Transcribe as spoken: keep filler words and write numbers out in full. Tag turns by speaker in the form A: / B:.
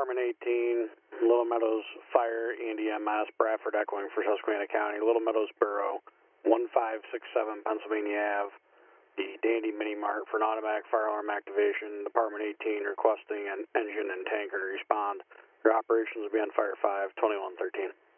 A: Department eighteen, Little Meadows Fire and E M S, Bradford echoing for Susquehanna County, Little Meadows Borough, one five six seven Pennsylvania Ave, the Dandy Mini Mart for an automatic fire alarm activation, Department eighteen requesting an engine and tanker to respond. Your operations will be on Fire five, twenty-one thirteen.